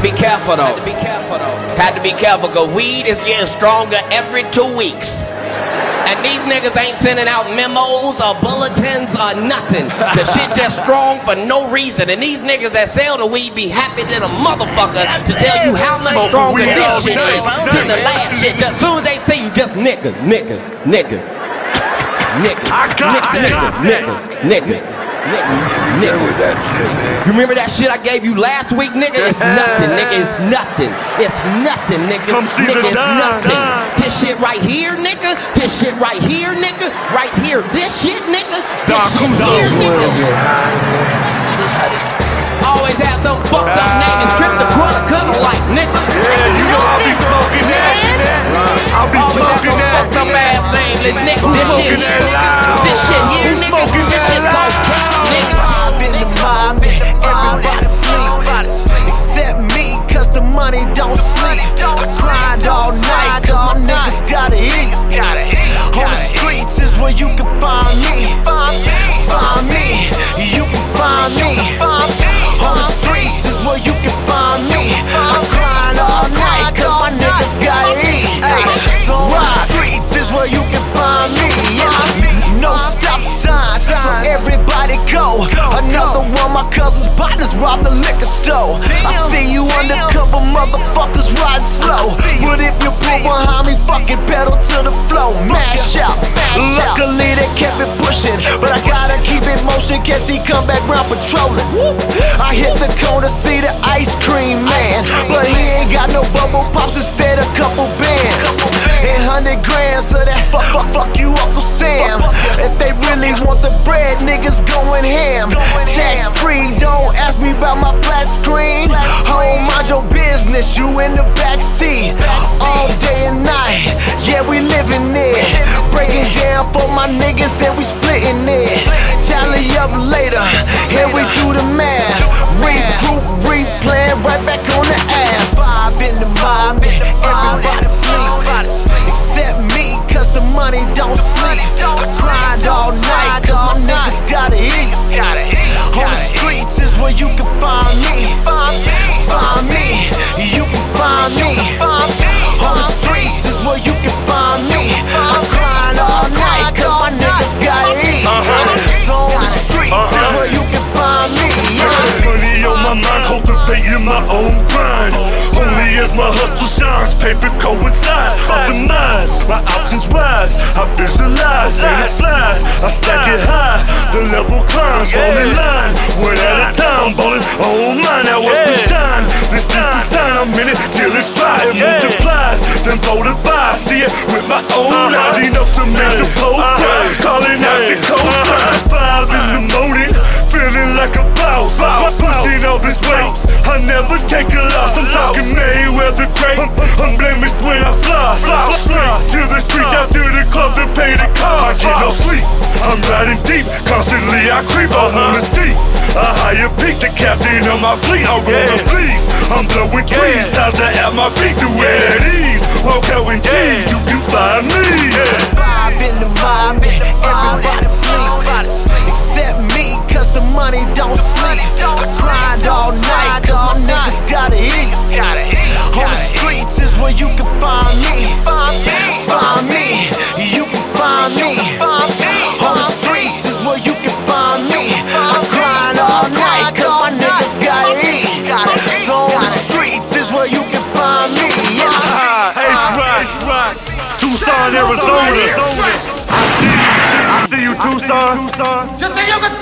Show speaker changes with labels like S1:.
S1: be careful though. Had to be careful, cause weed is getting stronger every 2 weeks. And these niggas ain't sending out memos or bulletins or nothing. The shit just strong for no reason. And these niggas that sell the weed be happy than a motherfucker to tell you how much stronger this shit is than the last shit. Just as soon as they see you, just nigga. You remember that shit I gave you last week, nigga? It's nothing, nigga. It's nothing. It's nothing, nigga.
S2: Come see
S1: nigga,
S2: the
S1: it's nothing.
S2: dime.
S1: This shit right here, nigga. This shit right here, nigga. Right here. This shit, nigga. This shit here, nigga. Always have some fucked up name and script the color like, nigga.
S2: Yeah, you know I'll be smoking that. I'll be smoking that.
S1: Fucked up ass name, nigga. This shit here, nigga. This shit called cat, nigga.
S3: In the mob, everybody sleep except me, cause the money don't sleep. I grind all night, cause my niggas gotta eat. On the streets is where you can find me. Find me, you can find me. On the streets is where you can find me. I grind all night, cause my niggas gotta eat. So on the streets is where you can find me. No stop signs, so everybody go. Another one, my cousin's partners robbed the liquor store. I see you undercover motherfuckers riding slow. But if you put behind me, fucking pedal to the flow, mash out. Luckily they kept it pushing, but I gotta keep it motion, cause he come back round patrolling. I hit the corner, see the ice cream man, but he ain't got no bubble pops, instead a couple bands. And 100 grams of that fuck you Uncle Sam. If they really want the bread, niggas going ham. Tax free, don't ask me about my flat screen. Home, mind your business, you in the backseat. All day and night, yeah, we living it. Breaking down for my niggas and we splitting it. Tally up later, and we do the math. Regroup, replay, right back on the ass. Vibe in the mob, everybody sleep except me, cause the money don't sleep. I grind all night, cause my niggas gotta eat. On the streets is where you can find me. Find me, you can find me. On the streets is where you can find me. I grind all night, cause my niggas gotta eat. So on the streets is where you can find me.
S2: Money on my mind, cultivating my own grind. Only as my hustle shines, paper coincides. Optimize, my options rise. I visualize, and it flies. I stack it high, the level climbs. Fall in line, one at a time. Ballin' on mine, now what's the shine? This is the sign, I'm in it till it's dry. It multiplies, then fortifies. See it with my own eyes. Enough to make the pole cry. Calling out the coastline. 5 in the morning, feeling like a boss. Pushing all this weight, I never take a loss. I'm talking Mayweather great. I'm blemished when I fly. Straight to the streets, out to the club to pay the cost. I get no sleep, I'm riding deep. Constantly I creep, I wanna see a higher peak. The captain of my fleet, I wanna please. I'm blowing trees, time to have my feet to wear at ease. Walk out in G's, you can find me.
S3: Vibe in the mob, everybody sleep except me, cause the money don't sleep. I grind all night, cause my niggas gotta eat. On the streets is where you can find me. Find me, you can find me. On the streets is where you can find me. I grind all night, cause my niggas gotta eat. So on the streets is where you can find me.
S2: H-Rock, Tucson, Arizona. I see you, Tucson.
S4: Yo te digo que